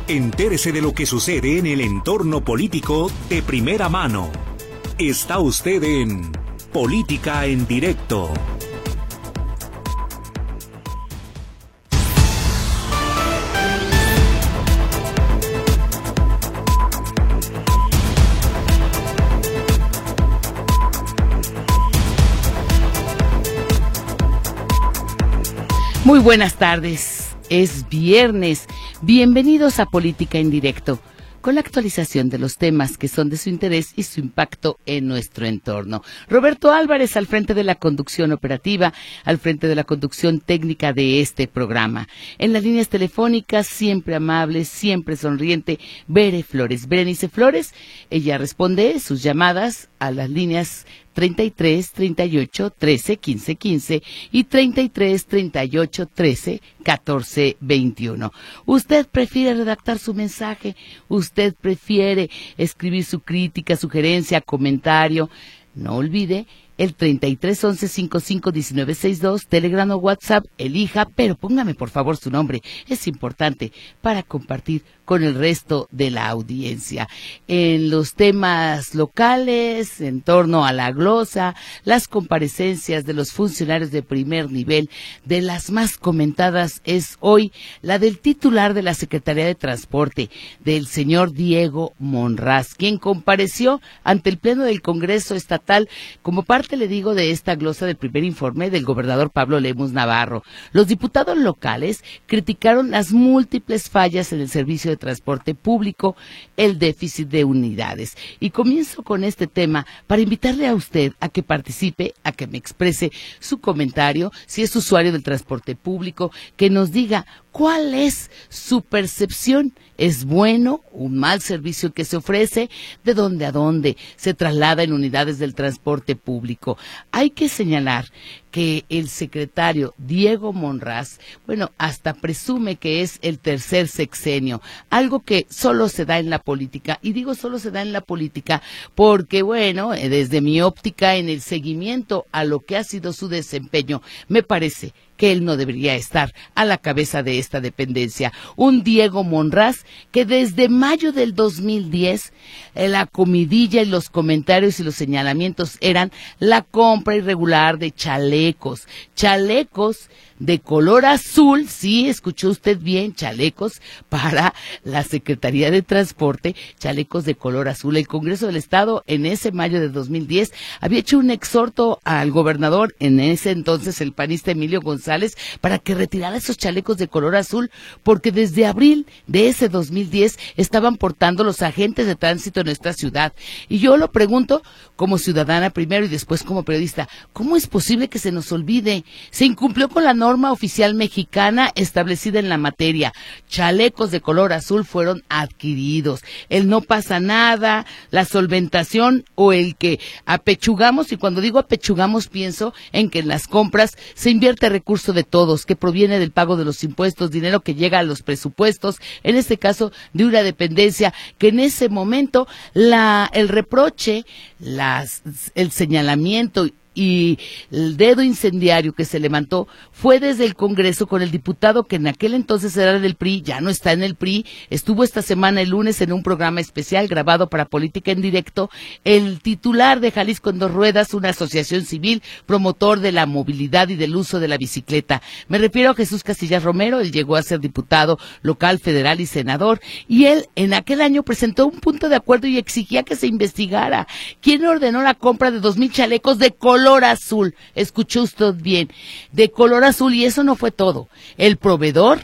Entérese de lo que sucede en el entorno político de primera mano. Está usted en Política en Directo. Muy buenas tardes, es viernes, bienvenidos a Política en Directo, con la actualización de los temas que son de su interés y su impacto en nuestro entorno. Roberto Álvarez al frente de la conducción operativa, al frente de la conducción técnica de este programa. En las líneas telefónicas, siempre amable, siempre sonriente, Bere Flores. Berenice Flores, ella responde sus llamadas a las líneas 33 38 13 15 15 y 33 38 13 14 21. Usted prefiere redactar su mensaje, usted prefiere escribir su crítica, sugerencia, comentario. No olvide el 33 11 55 19 62, Telegram o WhatsApp, elija, pero póngame por favor su nombre, es importante para compartir con el resto de la audiencia. En los temas locales, en torno a la glosa, las comparecencias de los funcionarios de primer nivel, de las más comentadas es hoy la del titular de la Secretaría de Transporte, del señor Diego Monraz, quien compareció ante el Pleno del Congreso Estatal como parte, le digo, de esta glosa del primer informe del gobernador Pablo Lemus Navarro. Los diputados locales criticaron las múltiples fallas en el servicio de transporte público, el déficit de unidades. Y comienzo con este tema para invitarle a usted a que participe, a que me exprese su comentario, si es usuario del transporte público, que nos diga cuál es su percepción. ¿Es bueno un mal servicio que se ofrece? ¿De dónde a dónde se traslada en unidades del transporte público? Hay que señalar que el secretario Diego Monraz, bueno, hasta presume que es el tercer sexenio, algo que solo se da en la política. Y digo solo se da en la política porque, bueno, desde mi óptica en el seguimiento a lo que ha sido su desempeño, me parece que él no debería estar a la cabeza de esta dependencia. Un Diego Monraz que desde mayo del 2010 la comidilla y los comentarios y los señalamientos eran la compra irregular de chalecos de color azul, sí, escuchó usted bien, chalecos para la Secretaría de Transporte, chalecos de color azul. El Congreso del Estado en ese mayo de 2010 había hecho un exhorto al gobernador, en ese entonces el panista Emilio González, para que retirara esos chalecos de color azul, porque desde abril de ese 2010 estaban portando los agentes de tránsito en nuestra ciudad. Y yo lo pregunto como ciudadana primero y después como periodista, ¿cómo es posible que se nos olvide? Se incumplió con la norma oficial mexicana establecida en la materia. Chalecos de color azul fueron adquiridos. El no pasa nada, la solventación o el que apechugamos, y cuando digo apechugamos pienso en que en las compras se invierte recurso de todos, que proviene del pago de los impuestos, dinero que llega a los presupuestos, en este caso de una dependencia que en ese momento el reproche, el señalamiento y el dedo incendiario que se levantó fue desde el Congreso con el diputado que en aquel entonces era del PRI, ya no está en el PRI, estuvo esta semana el lunes en un programa especial grabado para Política en Directo, el titular de Jalisco en Dos Ruedas, una asociación civil promotor de la movilidad y del uso de la bicicleta. Me refiero a Jesús Casillas Romero. Él llegó a ser diputado local, federal y senador, y él en aquel año presentó un punto de acuerdo y exigía que se investigara quién ordenó la compra de 2,000 chalecos de color azul. Escuchó usted bien, de color azul. Y eso no fue todo. El proveedor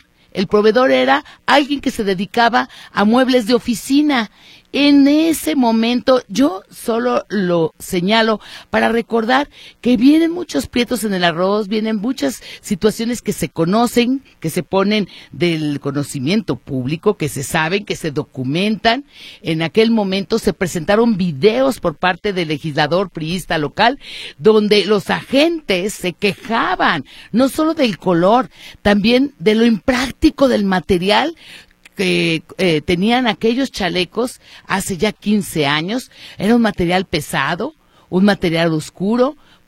era alguien que se dedicaba a muebles de oficina. En ese momento yo solo lo señalo para recordar que vienen muchos prietos en el arroz, vienen muchas situaciones que se conocen, que se ponen del conocimiento público, que se saben, que se documentan. En aquel momento se presentaron videos por parte del legislador priista local donde los agentes se quejaban no solo del color, también de lo impráctico del material que tenían aquellos chalecos hace ya 15 años. Era un material pesado, un material oscuro,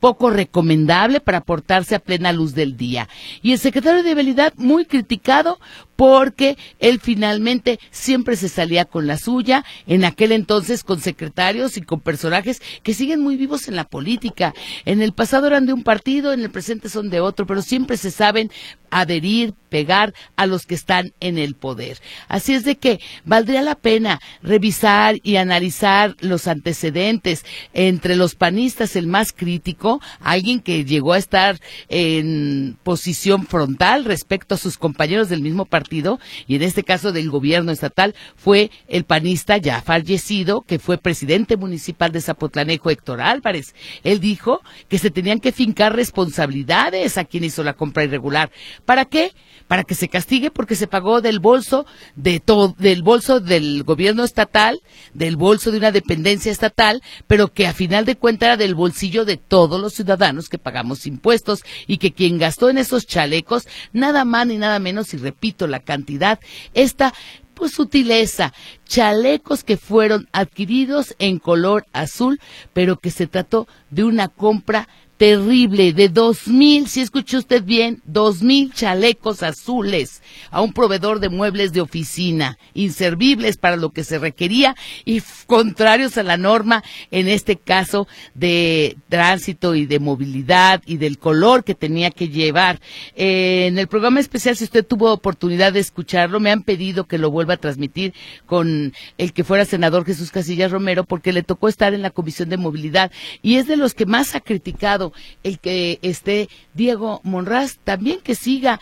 poco recomendable para portarse a plena luz del día. Y el secretario de Vialidad muy criticado porque él finalmente siempre se salía con la suya, en aquel entonces con secretarios y con personajes que siguen muy vivos en la política. En el pasado eran de un partido, en el presente son de otro, pero siempre se saben adherir, pegar a los que están en el poder. Así es de que valdría la pena revisar y analizar los antecedentes. Entre los panistas, el más crítico, alguien que llegó a estar en posición frontal respecto a sus compañeros del mismo partido, y en este caso del gobierno estatal, fue el panista ya fallecido, que fue presidente municipal de Zapotlanejo, Héctor Álvarez. Él dijo que se tenían que fincar responsabilidades a quien hizo la compra irregular. ¿Para qué? Para que se castigue porque se pagó del bolso de todo, del bolso del gobierno estatal, del bolso de una dependencia estatal, pero que a final de cuentas era del bolsillo de todos los ciudadanos que pagamos impuestos, y que quien gastó en esos chalecos, nada más ni nada menos, y repito la cantidad, esta sutileza, chalecos que fueron adquiridos en color azul, pero que se trató de una compra terrible de 2,000, si escuchó usted bien, 2,000 chalecos azules a un proveedor de muebles de oficina, inservibles para lo que se requería y contrarios a la norma, en este caso de tránsito y de movilidad y del color que tenía que llevar. En el programa especial, si usted tuvo oportunidad de escucharlo, me han pedido que lo vuelva a transmitir con el que fuera senador Jesús Casillas Romero, porque le tocó estar en la Comisión de Movilidad y es de los que más ha criticado el que esté Diego Monraz, también que siga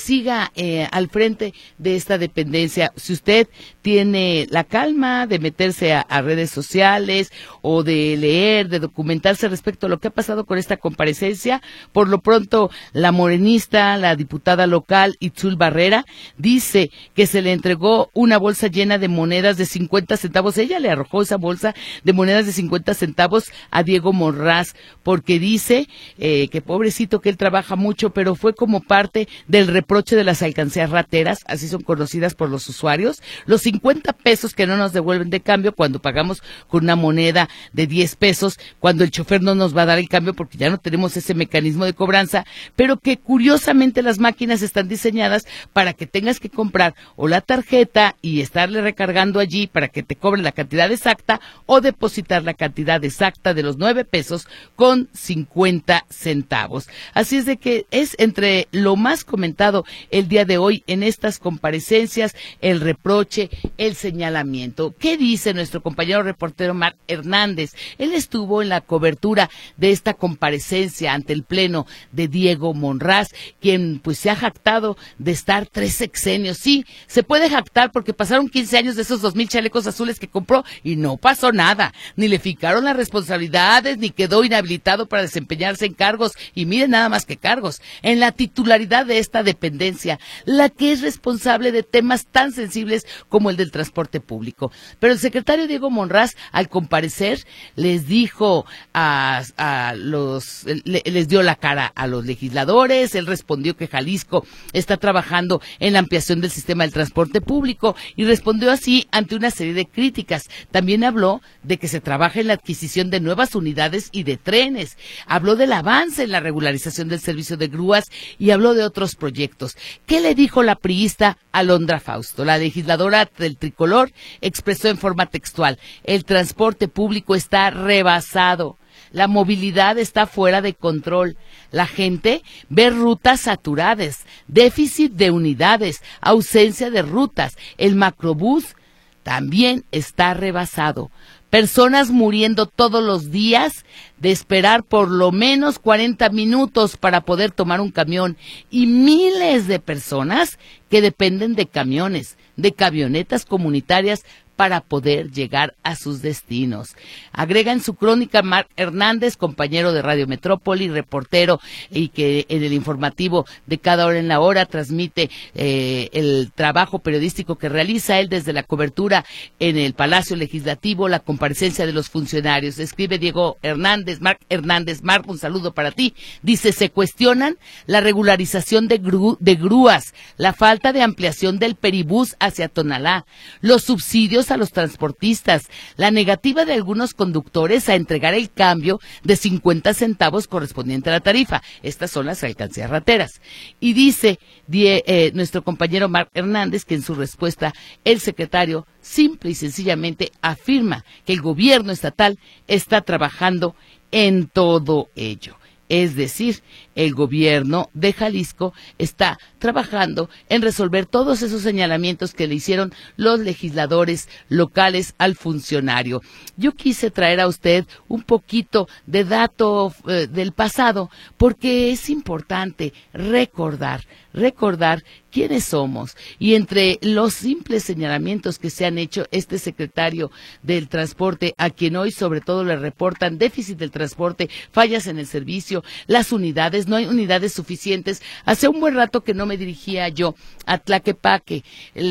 al frente de esta dependencia. Si usted tiene la calma de meterse a redes sociales o de leer, de documentarse respecto a lo que ha pasado con esta comparecencia, por lo pronto la morenista, la diputada local Itzul Barrera, dice que se le entregó una bolsa llena de monedas de 50 centavos. Ella le arrojó esa bolsa de monedas de 50 centavos a Diego Monraz, porque dice que pobrecito, que él trabaja mucho, pero fue como parte del reproche de las alcancías rateras, así son conocidas por los usuarios, los 50 pesos que no nos devuelven de cambio cuando pagamos con una moneda de 10 pesos, cuando el chofer no nos va a dar el cambio porque ya no tenemos ese mecanismo de cobranza, pero que curiosamente las máquinas están diseñadas para que tengas que comprar o la tarjeta y estarle recargando allí para que te cobre la cantidad exacta, o depositar la cantidad exacta de los 9 pesos con 50 centavos. Así es de que es entre lo más comentado el día de hoy en estas comparecencias, el reproche, el señalamiento. ¿Qué dice nuestro compañero reportero Marc Hernández? Él estuvo en la cobertura de esta comparecencia ante el pleno de Diego Monraz, quien pues se ha jactado de estar 3 sexenios. Sí, se puede jactar porque pasaron 15 años de esos 2,000 chalecos azules que compró y no pasó nada, ni le fijaron las responsabilidades, ni quedó inhabilitado para desempeñarse en cargos, y miren nada más que cargos, en la titularidad de esta dependencia, la que es responsable de temas tan sensibles como el del transporte público. Pero el secretario Diego Monraz, al comparecer, les dijo les dio la cara a los legisladores. Él respondió que Jalisco está trabajando en la ampliación del sistema del transporte público y respondió así ante una serie de críticas. También habló de que se trabaja en la adquisición de nuevas unidades y de trenes. Habló del avance en la regularización del servicio de grúas y habló de otros proyectos. ¿Qué le dijo la priista Alondra Fausto? La legisladora del Tricolor expresó en forma textual: el transporte público está rebasado. La movilidad está fuera de control. La gente ve rutas saturadas, déficit de unidades, ausencia de rutas. El macrobús también está rebasado. Personas muriendo todos los días de esperar por lo menos 40 minutos para poder tomar un camión, y miles de personas que dependen de camiones, de camionetas comunitarias para poder llegar a sus destinos. Agrega en su crónica Marc Hernández, compañero de Radio Metrópoli, reportero, y que en el informativo de Cada Hora en la Hora transmite el trabajo periodístico que realiza él desde la cobertura en el Palacio Legislativo, la comparecencia de los funcionarios. Escribe Diego Hernández, Marc Hernández: Marc, un saludo para ti. Dice: se cuestionan la regularización de grúas, la falta de ampliación del peribús hacia Tonalá, los subsidios a los transportistas, la negativa de algunos conductores a entregar el cambio de 50 centavos correspondiente a la tarifa. Estas son las alcancías rateras. Y dice nuestro compañero Marc Hernández que en su respuesta el secretario simple y sencillamente afirma que el gobierno estatal está trabajando en todo ello. Es decir, el gobierno de Jalisco está trabajando en resolver todos esos señalamientos que le hicieron los legisladores locales al funcionario. Yo quise traer a usted un poquito de dato del pasado, porque es importante recordar quiénes somos. Y entre los simples señalamientos que se han hecho, este secretario del transporte, a quien hoy sobre todo le reportan déficit del transporte, fallas en el servicio, las unidades, no hay unidades suficientes. Hace un buen rato que no me dirigía yo a Tlaquepaque.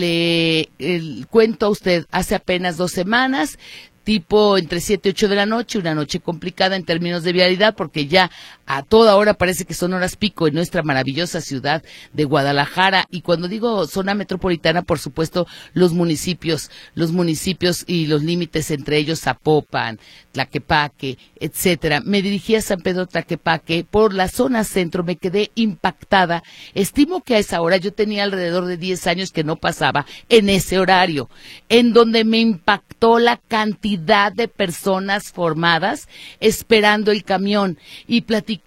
Cuento a usted, hace apenas 2 semanas, tipo entre 7 y 8 de la noche, una noche complicada en términos de vialidad, porque ya a toda hora parece que son horas pico en nuestra maravillosa ciudad de Guadalajara. Y cuando digo zona metropolitana, por supuesto, los municipios y los límites entre ellos, Zapopan, Tlaquepaque, etcétera. Me dirigí a San Pedro Tlaquepaque por la zona centro, me quedé impactada. Estimo que a esa hora yo tenía alrededor de 10 años que no pasaba en ese horario, en donde me impactó la cantidad de personas formadas esperando el camión. Y platiqué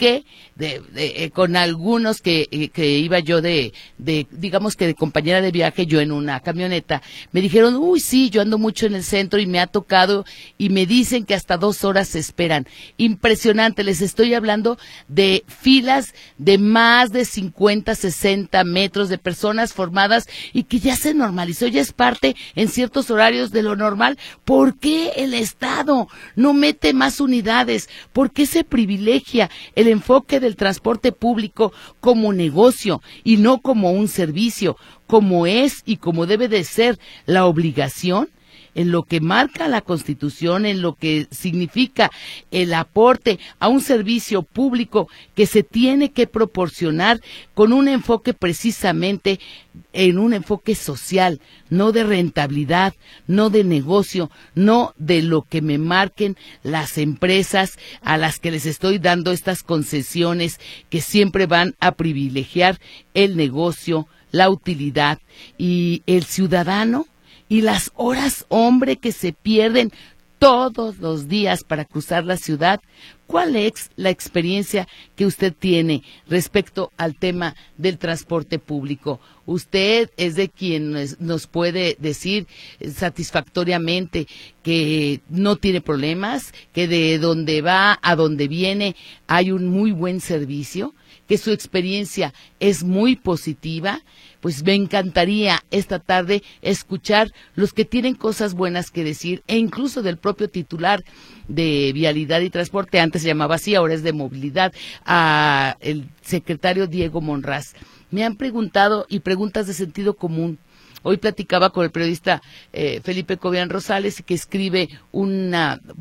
con algunos que iba yo digamos que de compañera de viaje, yo en una camioneta. Me dijeron, uy, sí, yo ando mucho en el centro y me ha tocado, y me dicen que hasta 2 horas se esperan. Impresionante, les estoy hablando de filas de más de 50, 60 metros de personas formadas, y que ya se normalizó, ya es parte en ciertos horarios de lo normal. ¿Por qué el Estado no mete más unidades? ¿Por qué se privilegia el enfoque del transporte público como negocio y no como un servicio, como es y como debe de ser la obligación? En lo que marca la Constitución, en lo que significa el aporte a un servicio público que se tiene que proporcionar con un enfoque precisamente en un enfoque social, no de rentabilidad, no de negocio, no de lo que me marquen las empresas a las que les estoy dando estas concesiones que siempre van a privilegiar el negocio, la utilidad, y el ciudadano y las horas, hombre, que se pierden todos los días para cruzar la ciudad. ¿Cuál es la experiencia que usted tiene respecto al tema del transporte público? Usted es de quien nos puede decir satisfactoriamente que no tiene problemas, que de donde va a donde viene hay un muy buen servicio, que su experiencia es muy positiva. Pues me encantaría esta tarde escuchar los que tienen cosas buenas que decir, e incluso del propio titular de Vialidad y Transporte, antes se llamaba así, ahora es de Movilidad, a el secretario Diego Monraz. Me han preguntado, y preguntas de sentido común. Hoy platicaba con el periodista Felipe Cobian Rosales, que escribe un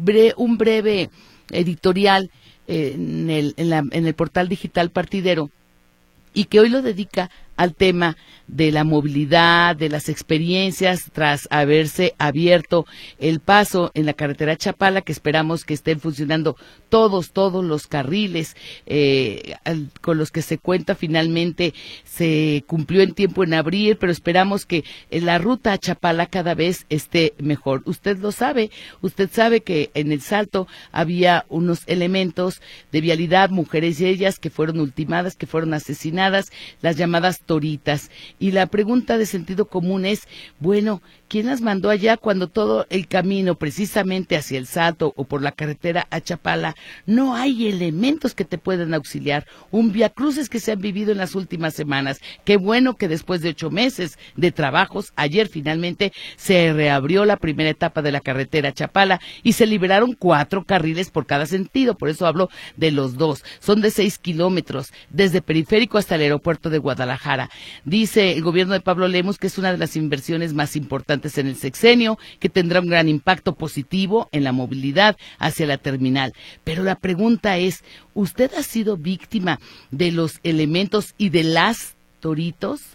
breve editorial en el portal digital Partidero, y que hoy lo dedica al tema de la movilidad, de las experiencias tras haberse abierto el paso en la carretera Chapala, que esperamos que estén funcionando todos los carriles con los que se cuenta. Finalmente se cumplió en tiempo en abrir, pero esperamos que la ruta a Chapala cada vez esté mejor. Usted lo sabe, usted sabe que en el Salto había unos elementos de vialidad, mujeres y ellas, que fueron ultimadas, que fueron asesinadas, las llamadas toritas. Y la pregunta de sentido común es, bueno, ¿quién las mandó allá cuando todo el camino precisamente hacia el Salto o por la carretera a Chapala no hay elementos que te puedan auxiliar? Un viacruces que se han vivido en las últimas semanas. Qué bueno que después de 8 meses de trabajos, ayer finalmente se reabrió la primera etapa de la carretera a Chapala y se liberaron 4 carriles por cada sentido. Por eso hablo de los 2. Son de 6 kilómetros, desde Periférico hasta el aeropuerto de Guadalajara. Dice el gobierno de Pablo Lemus que es una de las inversiones más importantes en el sexenio, que tendrá un gran impacto positivo en la movilidad hacia la terminal. Pero la pregunta es, ¿usted ha sido víctima de los elementos y de las toritos?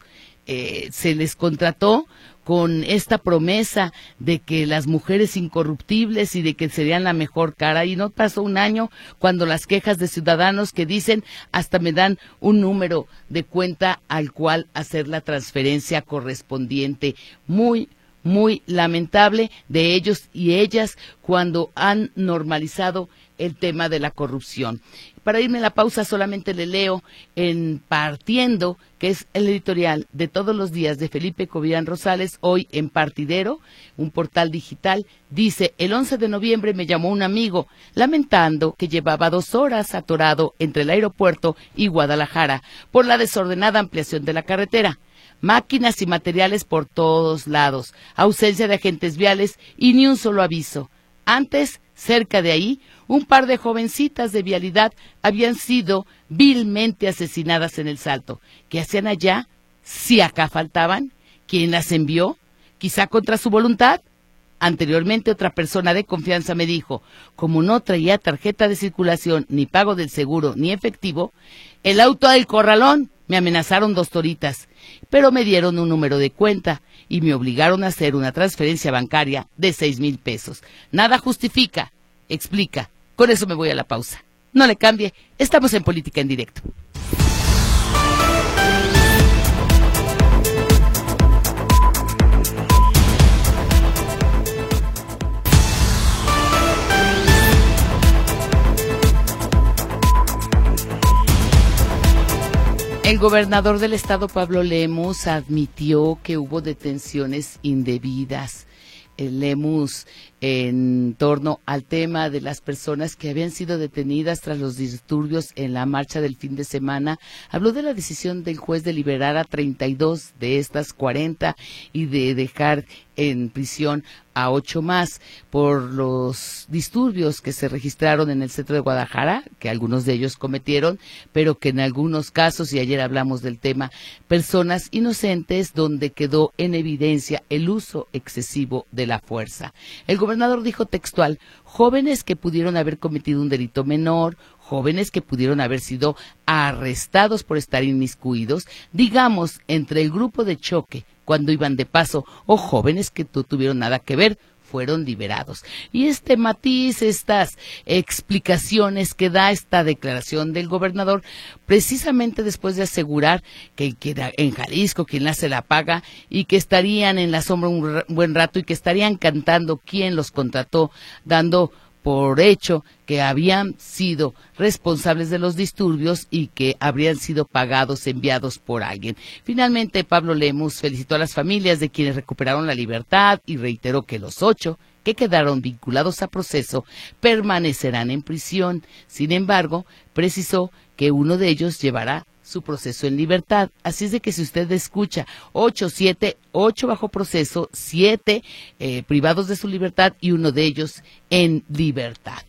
se les contrató con esta promesa de que las mujeres incorruptibles y de que serían la mejor cara, y no pasó un año cuando las quejas de ciudadanos que dicen hasta me dan un número de cuenta al cual hacer la transferencia correspondiente. Muy lamentable de ellos y ellas cuando han normalizado el tema de la corrupción. Para irme a la pausa solamente le leo en Partiendo, que es el editorial de todos los días de Felipe Cobian Rosales, hoy en Partidero, un portal digital. Dice: el 11 de noviembre me llamó un amigo lamentando que llevaba 2 horas atorado entre el aeropuerto y Guadalajara por la desordenada ampliación de la carretera. Máquinas y materiales por todos lados, ausencia de agentes viales y ni un solo aviso. Antes, cerca de ahí, un par de jovencitas de vialidad habían sido vilmente asesinadas en El Salto. ¿Qué hacían allá? ¿Si acá faltaban? ¿Quién las envió? ¿Quizá contra su voluntad? Anteriormente otra persona de confianza me dijo, como no traía tarjeta de circulación, ni pago del seguro, ni efectivo, el auto del corralón. Me amenazaron 2 toritas, pero me dieron un número de cuenta y me obligaron a hacer una transferencia bancaria de 6,000 pesos. Nada justifica, explica. Con eso me voy a la pausa. No le cambie, estamos en Política en Directo. El gobernador del estado, Pablo Lemus, admitió que hubo detenciones indebidas. Lemus, en torno al tema de las personas que habían sido detenidas tras los disturbios en la marcha del fin de semana, habló de la decisión del juez de liberar a 32 de estas 40 y de dejar en prisión a 8 más por los disturbios que se registraron en el centro de Guadalajara, que algunos de ellos cometieron, pero que en algunos casos, y ayer hablamos del tema, personas inocentes donde quedó en evidencia el uso excesivo de la fuerza. El gobernador dijo textual: jóvenes que pudieron haber cometido un delito menor, jóvenes que pudieron haber sido arrestados por estar inmiscuidos, digamos, entre el grupo de choque cuando iban de paso, o jóvenes que no tuvieron nada que ver, fueron liberados. Y este matiz, estas explicaciones que da esta declaración del gobernador, precisamente después de asegurar que en Jalisco quien la se la paga y que estarían en la sombra un buen rato y que estarían cantando quién los contrató, dando por hecho que habían sido responsables de los disturbios y que habrían sido pagados, enviados por alguien. Finalmente, Pablo Lemus felicitó a las familias de quienes recuperaron la libertad y reiteró que los 8 que quedaron vinculados a proceso permanecerán en prisión. Sin embargo, precisó que uno de ellos llevará su proceso en libertad. Así es de que si usted escucha 8 bajo proceso, 7 privados de su libertad y uno de ellos en libertad.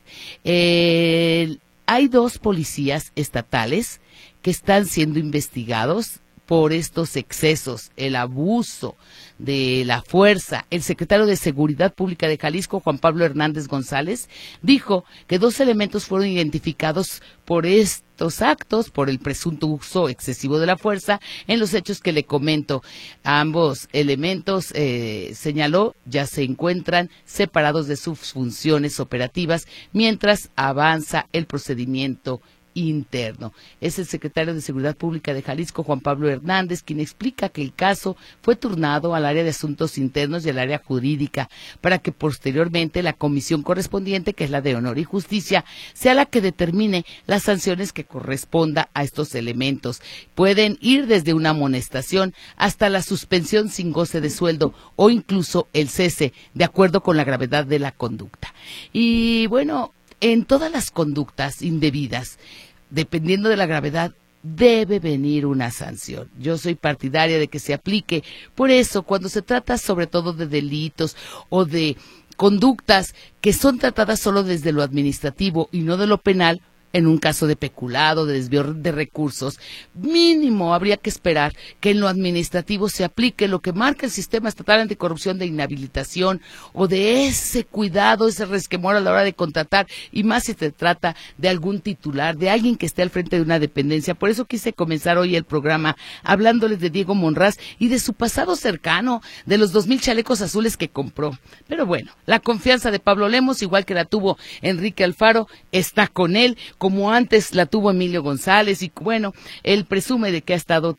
Hay 2 policías estatales que están siendo investigados por estos excesos, el abuso de la fuerza. El secretario de Seguridad Pública de Jalisco, Juan Pablo Hernández González, dijo que 2 elementos fueron identificados por estos actos, por el presunto uso excesivo de la fuerza, en los hechos que le comento. Ambos elementos, señaló, ya se encuentran separados de sus funciones operativas mientras avanza el procedimiento interno. Es el secretario de Seguridad Pública de Jalisco, Juan Pablo Hernández, quien explica que el caso fue turnado al área de asuntos internos y al área jurídica para que posteriormente la comisión correspondiente, que es la de Honor y Justicia, sea la que determine las sanciones que corresponda a estos elementos. Pueden ir desde una amonestación hasta la suspensión sin goce de sueldo o incluso el cese, de acuerdo con la gravedad de la conducta. Y bueno, en todas las conductas indebidas, dependiendo de la gravedad, debe venir una sanción. Yo soy partidaria de que se aplique. Por eso, cuando se trata sobre todo de delitos o de conductas que son tratadas solo desde lo administrativo y no de lo penal, en un caso de peculado, de desvío de recursos, mínimo habría que esperar que en lo administrativo se aplique lo que marca el sistema estatal anticorrupción de inhabilitación o de ese cuidado, ese resquemor a la hora de contratar, y más si se trata de algún titular, de alguien que esté al frente de una dependencia. Por eso quise comenzar hoy el programa hablándoles de Diego Monraz y de su pasado cercano, de los 2,000 chalecos azules que compró. Pero bueno, la confianza de Pablo Lemos, igual que la tuvo Enrique Alfaro, está con él, como antes la tuvo Emilio González, y bueno, él presume de que ha estado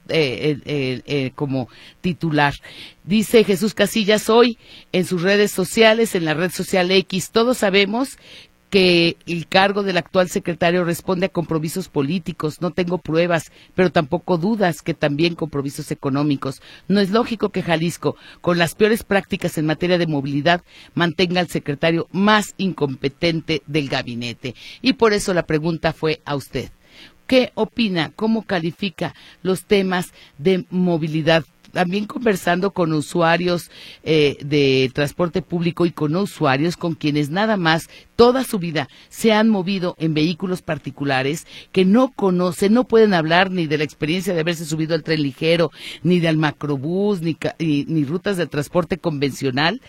como titular. Dice Jesús Casillas hoy en sus redes sociales, en la red social X, todos sabemos que el cargo del actual secretario responde a compromisos políticos. No tengo pruebas, pero tampoco dudas que también compromisos económicos. No es lógico que Jalisco, con las peores prácticas en materia de movilidad, mantenga al secretario más incompetente del gabinete. Y por eso la pregunta fue a usted. ¿Qué opina? ¿Cómo califica los temas de movilidad? También conversando con usuarios de transporte público y con usuarios con quienes nada más toda su vida se han movido en vehículos particulares, que no conocen, no pueden hablar ni de la experiencia de haberse subido al tren ligero, ni del macrobús, ni rutas de transporte convencional.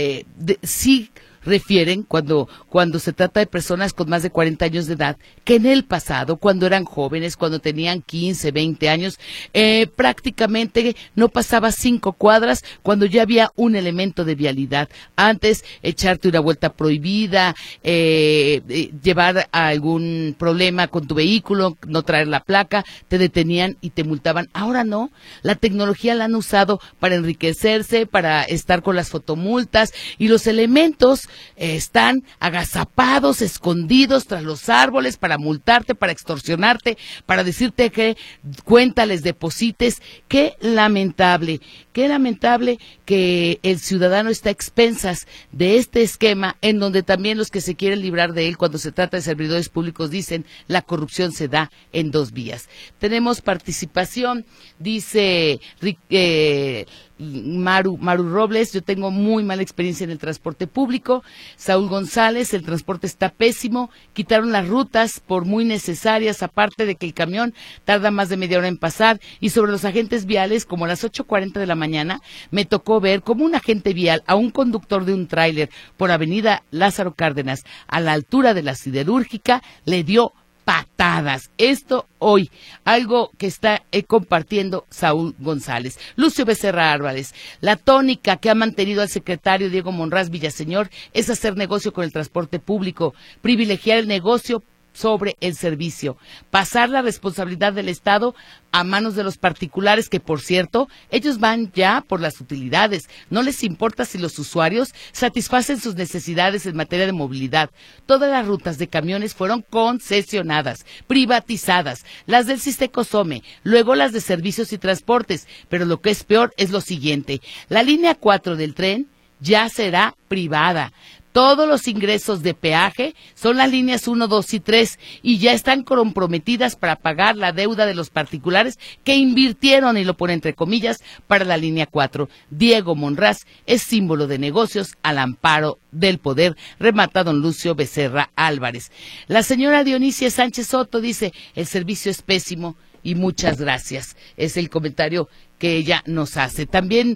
Sí refieren cuando se trata de personas con más de 40 años de edad, que en el pasado, cuando eran jóvenes, cuando tenían 15, 20 años, prácticamente no pasaba 5 cuadras cuando ya había un elemento de vialidad. Antes, echarte una vuelta prohibida, llevar algún problema con tu vehículo, no traer la placa, te detenían y te multaban. Ahora no, la tecnología la han usado para enriquecerse, para estar con las fotomultas, y los elementos están agazapados, escondidos tras los árboles para multarte, para extorsionarte, para decirte que cuenta les deposites. Qué lamentable que el ciudadano está a expensas de este esquema, en donde también los que se quieren librar de él cuando se trata de servidores públicos dicen la corrupción se da en 2 vías. Tenemos participación, dice Maru Robles, yo tengo muy mala experiencia en el transporte público. Saúl González, el transporte está pésimo, quitaron las rutas por muy necesarias, aparte de que el camión tarda más de media hora en pasar. Y sobre los agentes viales, como a las 8:40 de la mañana, me tocó ver como un agente vial a un conductor de un tráiler por avenida Lázaro Cárdenas, a la altura de la Siderúrgica, le dio patadas. Esto hoy, algo que está compartiendo Saúl González. Lucio Becerra Álvarez, la tónica que ha mantenido al secretario Diego Monraz Villaseñor es hacer negocio con el transporte público, privilegiar el negocio sobre el servicio, pasar la responsabilidad del Estado a manos de los particulares, que por cierto, ellos van ya por las utilidades, no les importa si los usuarios satisfacen sus necesidades en materia de movilidad. Todas las rutas de camiones fueron concesionadas, privatizadas, las del Sistecosome, luego las de servicios y transportes, pero lo que es peor es lo siguiente: la línea 4 del tren ya será privada. Todos los ingresos de peaje son las líneas 1, 2 y 3 y ya están comprometidas para pagar la deuda de los particulares que invirtieron, y lo pone entre comillas, para la línea 4. Diego Monraz es símbolo de negocios al amparo del poder, remata don Lucio Becerra Álvarez. La señora Dionisia Sánchez Soto dice: el servicio es pésimo y muchas gracias. Es el comentario que ella nos hace. También,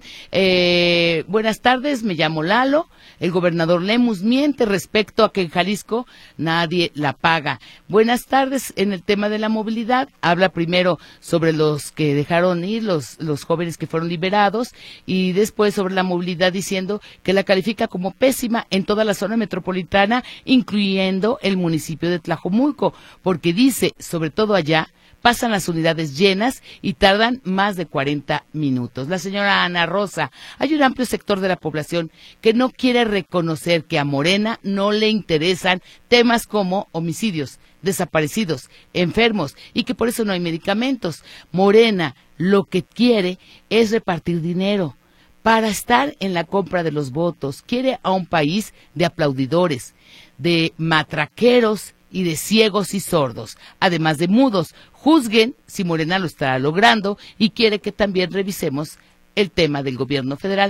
buenas tardes, me llamo Lalo. El gobernador Lemus miente respecto a que en Jalisco nadie la paga. Buenas tardes. En el tema de la movilidad, habla primero sobre los que dejaron ir, los jóvenes que fueron liberados, y después sobre la movilidad, diciendo que la califica como pésima en toda la zona metropolitana, incluyendo el municipio de Tlajomulco, porque dice, sobre todo allá, pasan las unidades llenas y tardan más de 40 minutos. La señora Ana Rosa, hay un amplio sector de la población que no quiere reconocer que a Morena no le interesan temas como homicidios, desaparecidos, enfermos, y que por eso no hay medicamentos. Morena lo que quiere es repartir dinero para estar en la compra de los votos. Quiere a un país de aplaudidores, de matraqueros y de ciegos y sordos, además de mudos. Juzguen si Morena lo está logrando, y quiere que también revisemos el tema del gobierno federal. Bueno,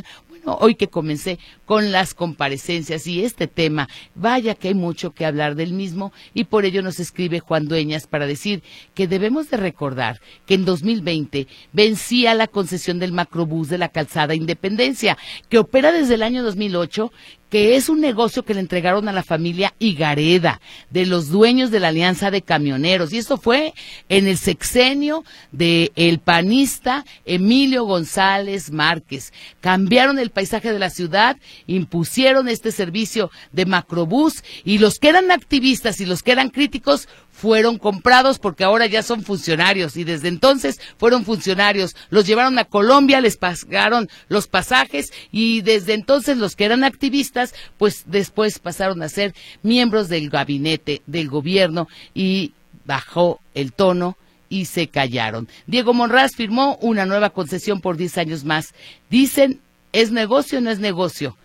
bueno, hoy que comencé con las comparecencias y este tema, vaya que hay mucho que hablar del mismo, y por ello nos escribe Juan Dueñas para decir que debemos de recordar que en 2020 vencía la concesión del macrobús de la Calzada Independencia, que opera desde el año 2008, que es un negocio que le entregaron a la familia Higareda, de los dueños de la Alianza de Camioneros, y esto fue en el sexenio del panista Emilio González Márquez. Cambiaron el paisaje de la ciudad, impusieron este servicio de macrobús, y los que eran activistas y los que eran críticos fueron comprados porque ahora ya son funcionarios, y desde entonces fueron funcionarios, los llevaron a Colombia, les pagaron los pasajes, y desde entonces los que eran activistas pues después pasaron a ser miembros del gabinete del gobierno, y bajó el tono y se callaron. Diego Monraz firmó una nueva concesión por 10 años más. Dicen, ¿es negocio o no es negocio?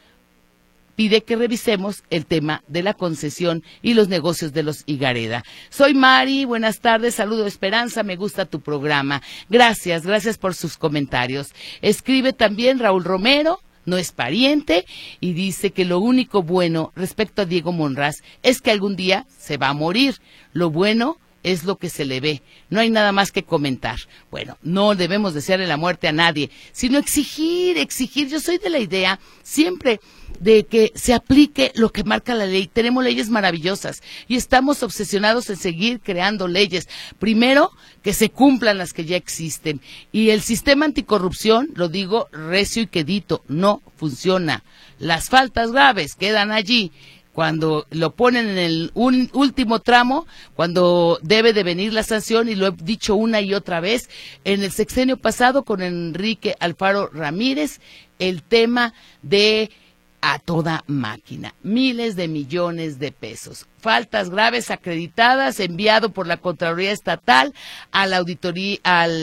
Pide que revisemos el tema de la concesión y los negocios de los Higareda. Soy Mari, buenas tardes, saludo Esperanza, me gusta tu programa. Gracias por sus comentarios. Escribe también Raúl Romero, no es pariente, y dice que lo único bueno respecto a Diego Monraz es que algún día se va a morir. Lo bueno es lo que se le ve, no hay nada más que comentar. Bueno, no debemos desearle la muerte a nadie, sino exigir. Yo soy de la idea siempre de que se aplique lo que marca la ley. Tenemos leyes maravillosas y estamos obsesionados en seguir creando leyes. Primero, que se cumplan las que ya existen. Y el sistema anticorrupción, lo digo recio y quedito, no funciona. Las faltas graves quedan allí. Cuando lo ponen en el último tramo, cuando debe de venir la sanción, y lo he dicho una y otra vez, en el sexenio pasado con Enrique Alfaro Ramírez, el tema de a toda máquina, miles de millones de pesos, faltas graves acreditadas, enviado por la Contraloría Estatal a la auditoría,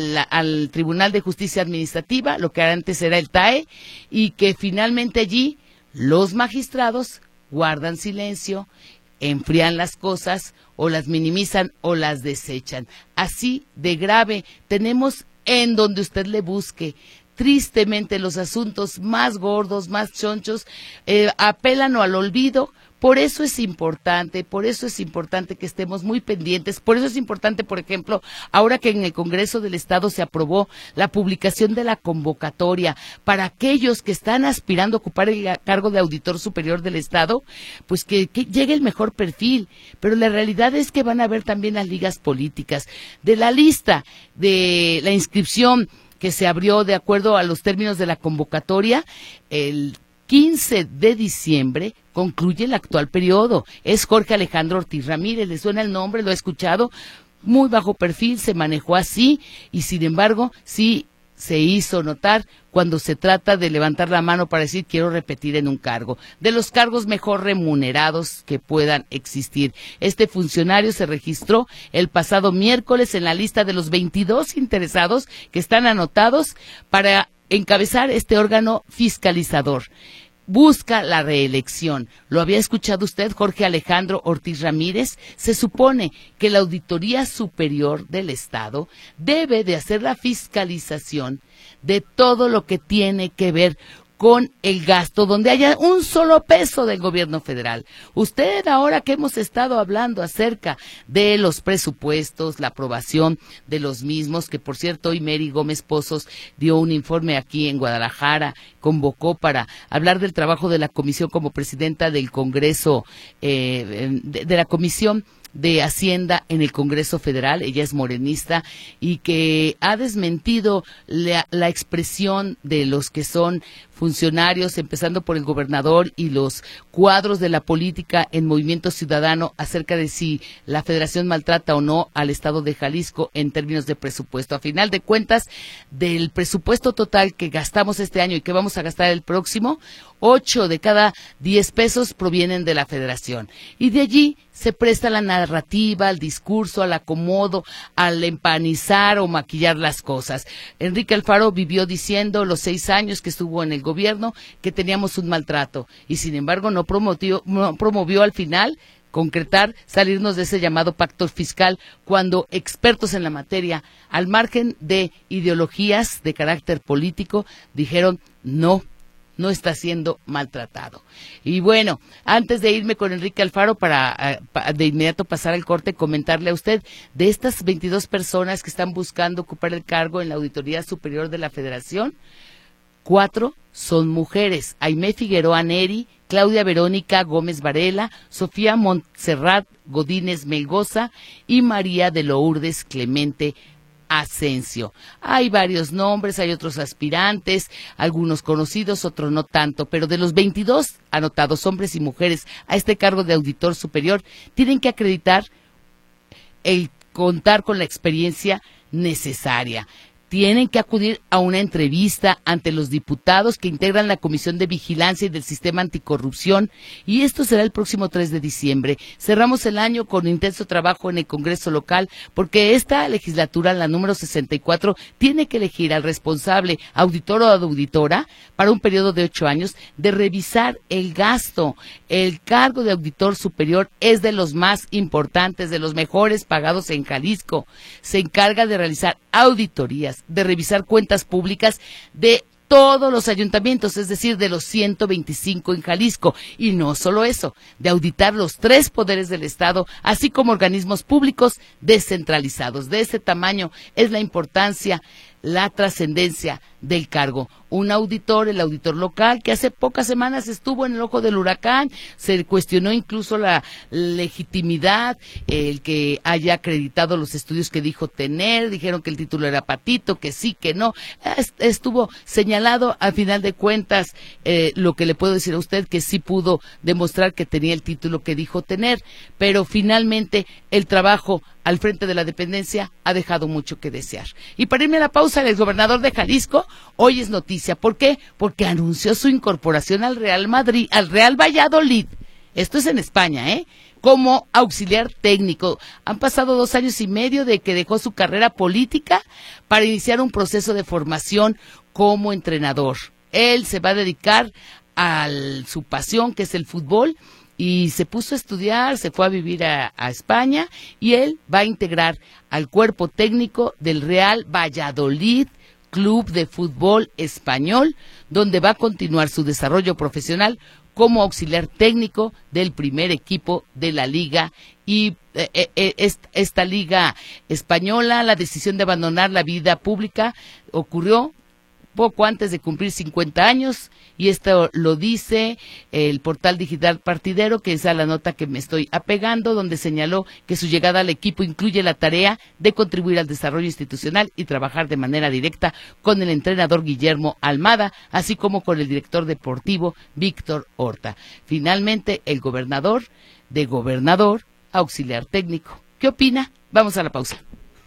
al Tribunal de Justicia Administrativa, lo que antes era el TAE, y que finalmente allí los magistrados guardan silencio, enfrían las cosas, o las minimizan o las desechan. Así de grave tenemos en donde usted le busque. Tristemente los asuntos más gordos, más chonchos, apelan o al olvido. Por eso es importante que estemos muy pendientes. Por eso es importante, por ejemplo, ahora que en el Congreso del Estado se aprobó la publicación de la convocatoria para aquellos que están aspirando a ocupar el cargo de auditor superior del Estado, pues que llegue el mejor perfil. Pero la realidad es que van a haber también las ligas políticas. De la lista de la inscripción que se abrió de acuerdo a los términos de la convocatoria, el 15 de diciembre concluye el actual periodo. Es Jorge Alejandro Ortiz Ramírez, ¿le suena el nombre? ¿Lo ha escuchado? Muy bajo perfil, se manejó así, y sin embargo sí se hizo notar cuando se trata de levantar la mano para decir quiero repetir en un cargo, de los cargos mejor remunerados que puedan existir. Este funcionario se registró el pasado miércoles en la lista de los 22 interesados que están anotados para encabezar este órgano fiscalizador. Busca la reelección. ¿Lo había escuchado usted, Jorge Alejandro Ortiz Ramírez? Se supone que la Auditoría Superior del Estado debe de hacer la fiscalización de todo lo que tiene que ver con el gasto, donde haya un solo peso del gobierno federal. Usted, ahora que hemos estado hablando acerca de los presupuestos, la aprobación de los mismos, que por cierto hoy Mary Gómez Pozos dio un informe aquí en Guadalajara, convocó para hablar del trabajo de la comisión como presidenta del Congreso, de la Comisión de Hacienda en el Congreso Federal. Ella es morenista y que ha desmentido la expresión de los que son funcionarios, empezando por el gobernador y los cuadros de la política en Movimiento Ciudadano, acerca de si la Federación maltrata o no al Estado de Jalisco en términos de presupuesto. A final de cuentas, del presupuesto total que gastamos este año y que vamos a gastar el próximo, 8 de cada 10 pesos provienen de la Federación. Y de allí se presta la narrativa, al discurso, al acomodo, al empanizar o maquillar las cosas. Enrique Alfaro vivió diciendo los 6 años que estuvo en el gobierno que teníamos un maltrato, y sin embargo no promovió al final concretar, salirnos de ese llamado pacto fiscal, cuando expertos en la materia, al margen de ideologías de carácter político, dijeron no, no está siendo maltratado. Y bueno, antes de irme con Enrique Alfaro para de inmediato pasar al corte, comentarle a usted de estas 22 personas que están buscando ocupar el cargo en la Auditoría Superior de la Federación, 4 son mujeres: Aimé Figueroa Neri, Claudia Verónica Gómez Varela, Sofía Montserrat Godínez Melgoza y María de Lourdes Clemente Asensio. Hay varios nombres, hay otros aspirantes, algunos conocidos, otros no tanto, pero de los 22 anotados, hombres y mujeres, a este cargo de auditor superior, tienen que acreditar el contar con la experiencia necesaria. Tienen que acudir a una entrevista ante los diputados que integran la Comisión de Vigilancia y del Sistema Anticorrupción, y esto será el próximo 3 de diciembre. Cerramos el año con intenso trabajo en el Congreso local, porque esta legislatura, la número 64, tiene que elegir al responsable, auditor o auditora, para un periodo de 8 años, de revisar el gasto. El cargo de auditor superior es de los más importantes, de los mejores pagados en Jalisco. Se encarga de realizar auditorías, de revisar cuentas públicas de todos los ayuntamientos, es decir, de los 125 en Jalisco. Y no solo eso, de auditar los 3 poderes del Estado, así como organismos públicos descentralizados. De ese tamaño es la importancia, la trascendencia del cargo. Un auditor, el auditor local, que hace pocas semanas estuvo en el ojo del huracán, se cuestionó incluso la legitimidad, el que haya acreditado los estudios que dijo tener, dijeron que el título era patito, que sí, que no, estuvo señalado. Al final de cuentas, lo que le puedo decir a usted, que sí pudo demostrar que tenía el título que dijo tener, pero finalmente el trabajo al frente de la dependencia ha dejado mucho que desear. Y para irme a la pausa, el exgobernador de Jalisco hoy es noticia. ¿Por qué? Porque anunció su incorporación al Real Valladolid. Esto es en España, como auxiliar técnico. Han pasado 2 años y medio de que dejó su carrera política para iniciar un proceso de formación como entrenador. Él se va a dedicar a su pasión, que es el fútbol, y se puso a estudiar, se fue a vivir a España, y él va a integrar al cuerpo técnico del Real Valladolid, Club de Fútbol Español, donde va a continuar su desarrollo profesional como auxiliar técnico del primer equipo de la liga. Y esta liga española, la decisión de abandonar la vida pública ocurrió poco antes de cumplir 50 años, y esto lo dice el portal digital Partidero, que es a la nota que me estoy apegando, donde señaló que su llegada al equipo incluye la tarea de contribuir al desarrollo institucional y trabajar de manera directa con el entrenador Guillermo Almada, así como con el director deportivo Víctor Horta. Finalmente, el gobernador, de gobernador a auxiliar técnico. ¿Qué opina? Vamos a la pausa.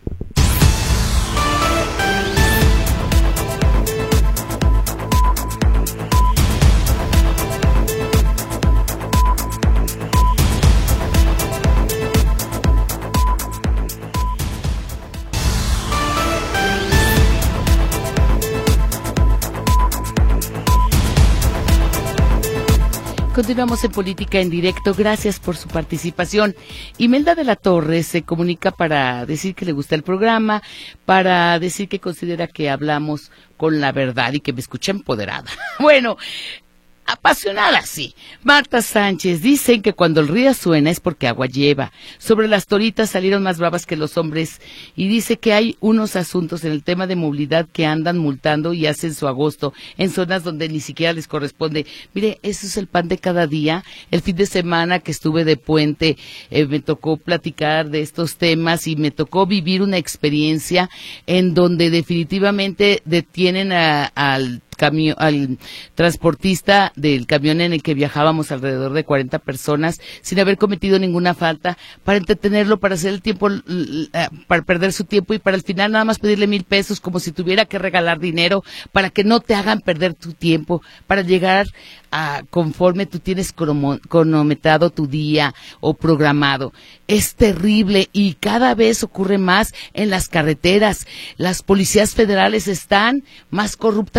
Continuamos en Política en Directo. Gracias por su participación. Imelda de la Torre se comunica para decir que le gusta el programa, para decir que considera que hablamos con la verdad y que me escuché empoderada. Bueno, apasionada, sí. Marta Sánchez: dicen que cuando el río suena es porque agua lleva. Sobre las toritas salieron más bravas que los hombres, y dice que hay unos asuntos en el tema de movilidad que andan multando y hacen su agosto en zonas donde ni siquiera les corresponde. Mire, eso es el pan de cada día. El fin de semana que estuve de puente, me tocó platicar de estos temas y me tocó vivir una experiencia en donde definitivamente detienen al transportista del camión en el que viajábamos alrededor de 40 personas sin haber cometido ninguna falta, para entretenerlo, para hacer el tiempo, para perder su tiempo, y para al final nada más pedirle 1,000 pesos como si tuviera que regalar dinero, para que no te hagan perder tu tiempo, para llegar a conforme tú tienes cronometrado tu día o programado. Es terrible y cada vez ocurre más en las carreteras. Las policías federales están más corruptas que nunca.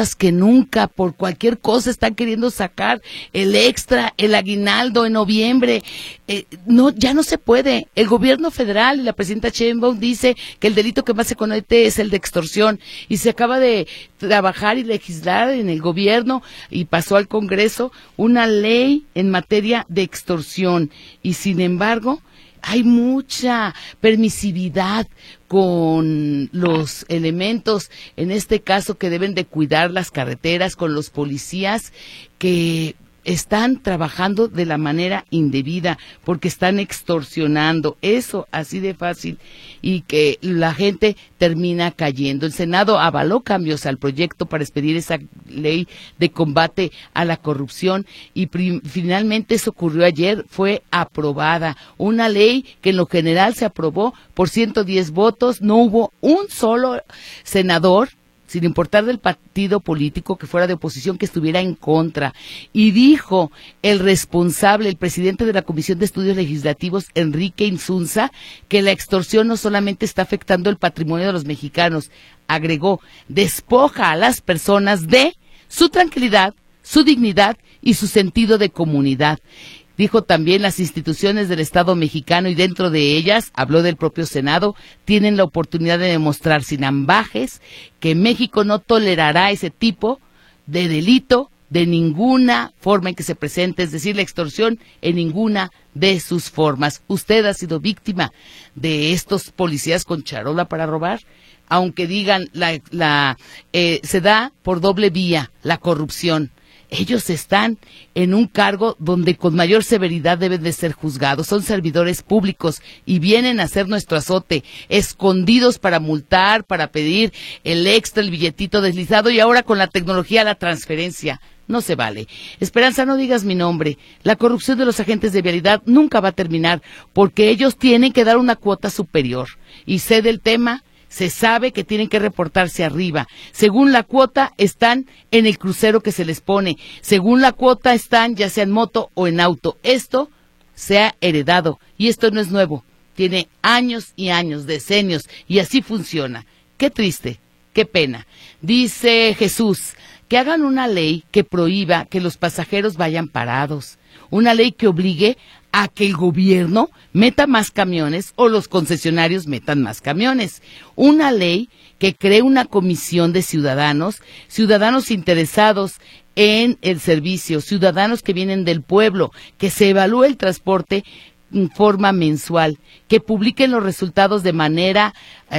nunca, por cualquier cosa están queriendo sacar el extra, el aguinaldo en noviembre. No, ya no se puede. El gobierno federal y la presidenta Sheinbaum dice que el delito que más se comete es el de extorsión, y se acaba de trabajar y legislar en el gobierno y pasó al Congreso una ley en materia de extorsión, y sin embargo hay mucha permisividad con los elementos, en este caso, que deben de cuidar las carreteras, con los policías que están trabajando de la manera indebida porque están extorsionando, eso así de fácil, y que la gente termina cayendo. El Senado avaló cambios al proyecto para expedir esa ley de combate a la corrupción y finalmente eso ocurrió ayer, fue aprobada, una ley que en lo general se aprobó por 110 votos, no hubo un solo senador, sin importar del partido político que fuera de oposición, que estuviera en contra. Y dijo el responsable, el presidente de la Comisión de Estudios Legislativos, Enrique Insunza, que la extorsión no solamente está afectando el patrimonio de los mexicanos, agregó, despoja a las personas de su tranquilidad, su dignidad y su sentido de comunidad. Dijo también las instituciones del Estado mexicano, y dentro de ellas, habló del propio Senado, tienen la oportunidad de demostrar sin ambajes que México no tolerará ese tipo de delito de ninguna forma en que se presente, es decir, la extorsión en ninguna de sus formas. ¿Usted ha sido víctima de estos policías con charola para robar? Aunque digan, se da por doble vía la corrupción. Ellos están en un cargo donde con mayor severidad deben de ser juzgados. Son servidores públicos y vienen a hacer nuestro azote, escondidos para multar, para pedir el extra, el billetito deslizado, y ahora con la tecnología la transferencia. No se vale. Esperanza, no digas mi nombre. La corrupción de los agentes de vialidad nunca va a terminar porque ellos tienen que dar una cuota superior. Y sé del tema. Se sabe que tienen que reportarse arriba. Según la cuota, están en el crucero que se les pone. Según la cuota, están ya sea en moto o en auto. Esto se ha heredado y esto no es nuevo. Tiene años y años, decenios, y así funciona. Qué triste, qué pena. Dice Jesús, que hagan una ley que prohíba que los pasajeros vayan parados. Una ley que obligue a que el gobierno meta más camiones o los concesionarios metan más camiones. Una ley que cree una comisión de ciudadanos interesados en el servicio, ciudadanos que vienen del pueblo, que se evalúe el transporte en forma mensual, que publiquen los resultados de manera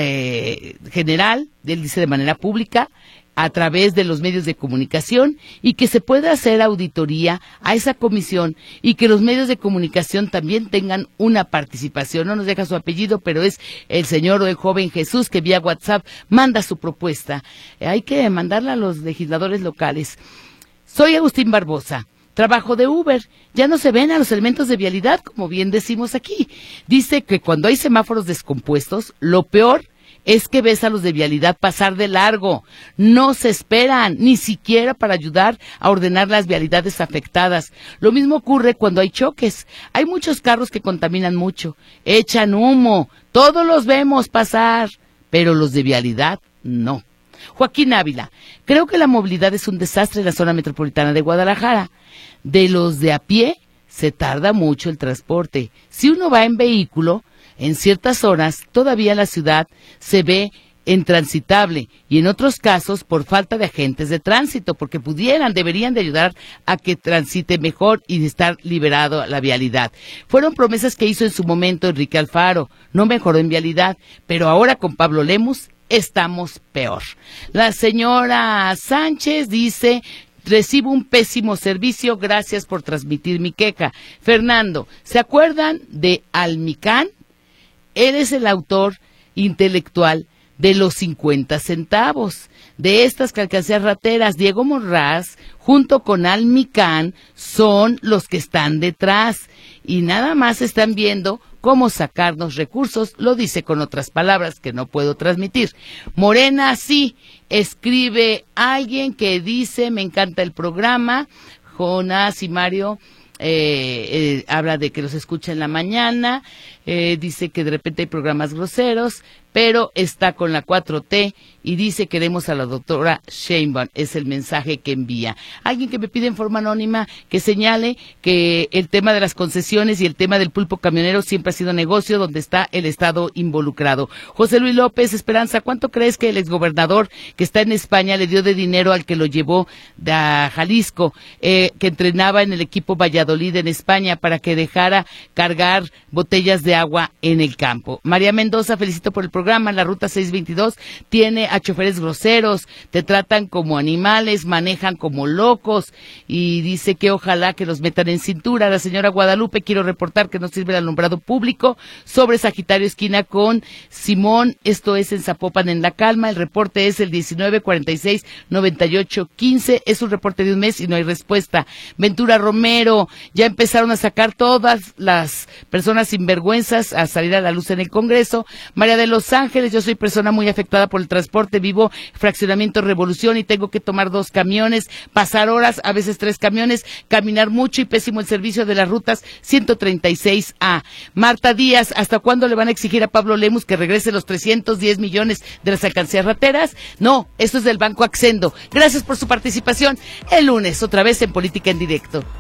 general, él dice de manera pública, a través de los medios de comunicación, y que se pueda hacer auditoría a esa comisión y que los medios de comunicación también tengan una participación. No nos deja su apellido, pero es el señor o el joven Jesús que vía WhatsApp manda su propuesta. Hay que mandarla a los legisladores locales. Soy Agustín Barbosa. Trabajo de Uber, ya no se ven a los elementos de vialidad, como bien decimos aquí. Dice que cuando hay semáforos descompuestos, lo peor es que ves a los de vialidad pasar de largo. No se esperan, ni siquiera para ayudar a ordenar las vialidades afectadas. Lo mismo ocurre cuando hay choques. Hay muchos carros que contaminan mucho, echan humo, todos los vemos pasar, pero los de vialidad no. Joaquín Ávila, creo que la movilidad es un desastre en la zona metropolitana de Guadalajara. De los de a pie se tarda mucho el transporte. Si uno va en vehículo, en ciertas horas todavía la ciudad se ve intransitable y en otros casos por falta de agentes de tránsito, porque deberían de ayudar a que transite mejor y de estar liberado la vialidad. Fueron promesas que hizo en su momento Enrique Alfaro, no mejoró en vialidad, pero ahora con Pablo Lemus estamos peor. La señora Sánchez dice: recibo un pésimo servicio, gracias por transmitir mi queja. Fernando, ¿se acuerdan de Almicán? Él es el autor intelectual de los 50 centavos. De estas alcancías rateras, Diego Monraz, junto con Almicán, son los que están detrás. Y nada más están viendo cómo sacarnos recursos, lo dice con otras palabras que no puedo transmitir. Morena, sí, escribe alguien que dice, me encanta el programa, Jonás y Mario, habla de que los escucha en la mañana, dice que de repente hay programas groseros, pero está con la 4T y dice queremos a la doctora Sheinbaum. Es el mensaje que envía. Alguien que me pide en forma anónima que señale que el tema de las concesiones y el tema del pulpo camionero siempre ha sido negocio donde está el Estado involucrado. José Luis López Esperanza, ¿cuánto crees que el exgobernador que está en España le dio de dinero al que lo llevó a Jalisco, que entrenaba en el equipo Valladolid en España para que dejara cargar botellas de agua en el campo? María Mendoza, felicito por el programa. La ruta 622 tiene a choferes groseros, te tratan como animales, manejan como locos y dice que ojalá que los metan en cintura. La señora Guadalupe, quiero reportar que no sirve el alumbrado público sobre Sagitario esquina con Simón, esto es en Zapopan en La Calma. El reporte es el 1946-9815, es un reporte de un mes y no hay respuesta. Ventura Romero, ya empezaron a sacar todas las personas sinvergüenzas a salir a la luz en el Congreso. María de Los Ángeles, yo soy persona muy afectada por el transporte, vivo fraccionamiento Revolución y tengo que tomar 2 camiones, pasar horas, a veces 3 camiones, caminar mucho y pésimo el servicio de las rutas 136A. Marta Díaz, ¿hasta cuándo le van a exigir a Pablo Lemus que regrese los 310 millones de las alcancías rateras? No, esto es del Banco Accendo. Gracias por su participación. El lunes, otra vez en Política en Directo.